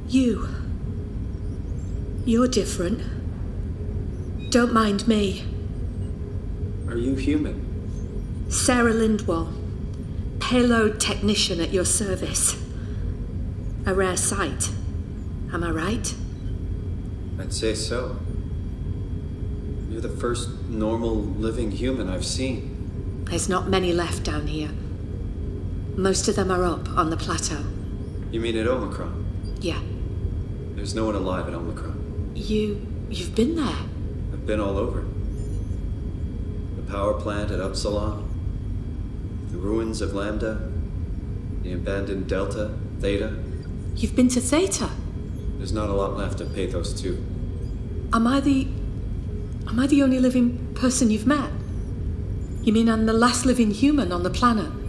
You're different. Don't mind me. Are you human? Sarah Lindwall, payload technician at your service. A rare sight. Am I right? I'd say so. You're the first normal living human I've seen. There's not many left down here. Most of them are up on the plateau. You mean at Omicron? Yeah. There's no one alive at Omicron. You've been there? I've been all over. The power plant at Upsilon, the ruins of Lambda, the abandoned Delta, Theta. You've been to Theta? There's not a lot left of Pathos 2. Am I the only living person you've met? You mean I'm the last living human on the planet?